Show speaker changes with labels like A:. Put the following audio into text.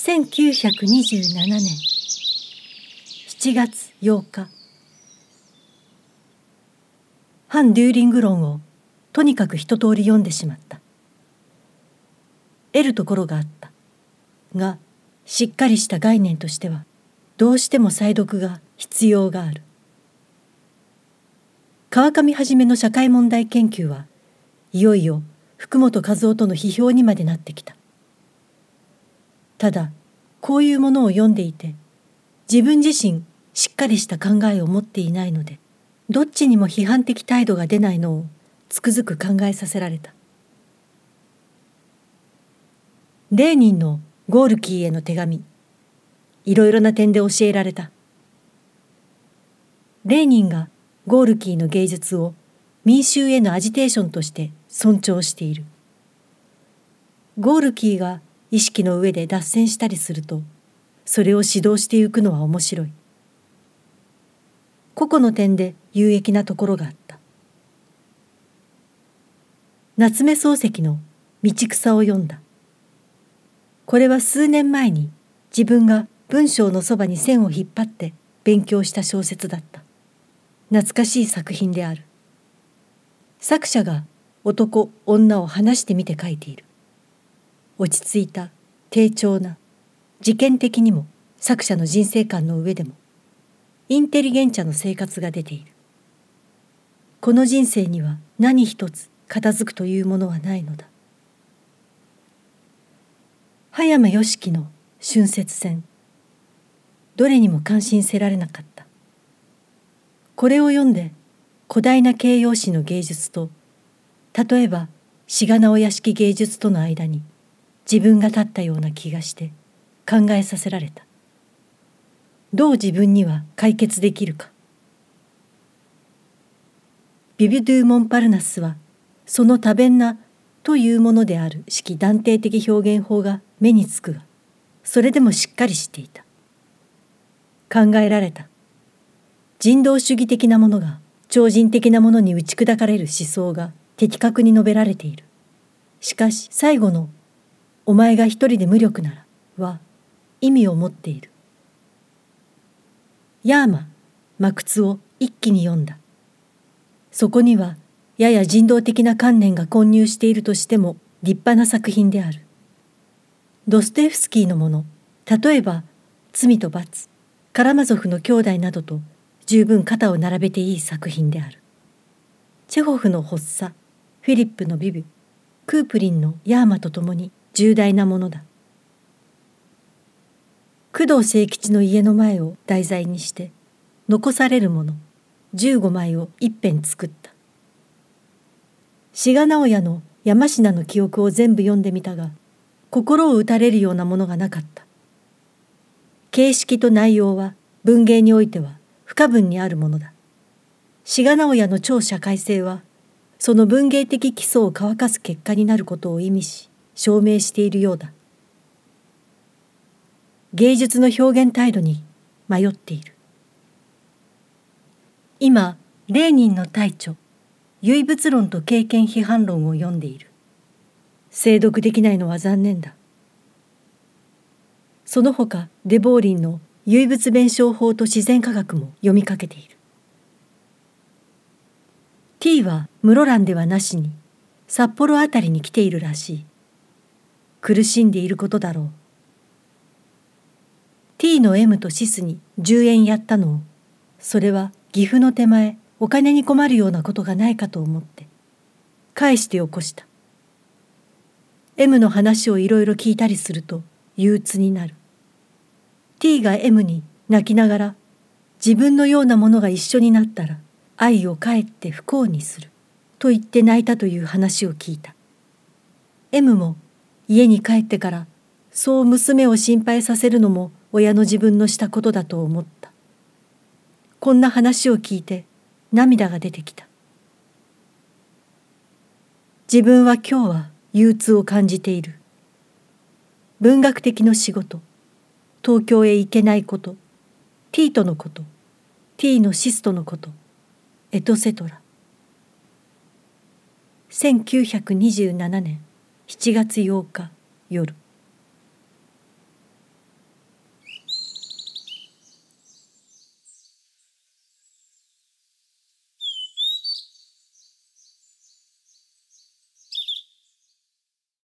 A: 1927年7月8日、反デューリング論をとにかく一通り読んでしまった。得るところがあったが、しっかりした概念としてはどうしても再読が必要がある。川上はじめの社会問題研究はいよいよ福本和夫との批評にまでなってきた。ただこういうものを読んでいて、自分自身しっかりした考えを持っていないので、どっちにも批判的態度が出ないのをつくづく考えさせられた。レーニンのゴールキーへの手紙、いろいろな点で教えられた。レーニンがゴールキーの芸術を民衆へのアジテーションとして尊重している。ゴールキーが意識の上で脱線したりすると、それを指導していくのは面白い。個々の点で有益なところがあった。夏目漱石の道草を読んだ。これは数年前に自分が文章のそばに線を引っ張って勉強した小説だった。懐かしい作品である。作者が男女を話してみて書いている。落ち着いた低調な、事件的にも作者の人生観の上でもインテリゲンチャの生活が出ている。この人生には何一つ片付くというものはないのだ。葉山芳樹の春節戦、どれにも感心せられなかった。これを読んで古代な形容詞の芸術と、例えば志賀直屋式芸術との間に自分が立ったような気がして考えさせられた。どう自分には解決できるか。ビビドゥ・モンパルナスはその多弁なというものである式断定的表現法が目につくが、それでもしっかりしていた。考えられた。人道主義的なものが超人的なものに打ち砕かれる思想が的確に述べられている。しかし最後のお前が一人で無力ならは意味を持っている。ヤーマ、マクツを一気に読んだ。そこにはやや人道的な観念が混入しているとしても立派な作品である。ドストエフスキーのもの、例えば罪と罰、カラマゾフの兄弟などと十分肩を並べていい作品である。チェホフの発作、フィリップのビビュ、クープリンのヤーマとともに重大なものだ。工藤清吉の家の前を題材にして残されるもの15枚を一遍作った。志賀直哉の山科の記憶を全部読んでみたが、心を打たれるようなものがなかった。形式と内容は文芸においては不可分にあるものだ。志賀直哉の超社会性はその文芸的基礎を乾かす結果になることを意味し証明しているようだ。芸術の表現態度に迷っている。今レーニンの大著唯物論と経験批判論を読んでいる。精読できないのは残念だ。その他デボーリンの唯物弁証法と自然科学も読みかけている。T は室蘭ではなしに札幌あたりに来ているらしい。苦しんでいることだろう。T の M とシスに10円やったのを、それは岐阜の手前お金に困るようなことがないかと思って返してよこした。M の話をいろいろ聞いたりすると憂鬱になる。T が M に泣きながら自分のようなものが一緒になったら愛をかえって不幸にすると言って泣いたという話を聞いた。M も家に帰ってからそう娘を心配させるのも親の自分のしたことだと思った。こんな話を聞いて涙が出てきた。自分は今日は憂鬱を感じている。文学的の仕事、東京へ行けないこと、T とのこと、T のシスとのこと、エトセトラ。1927年7月8日夜。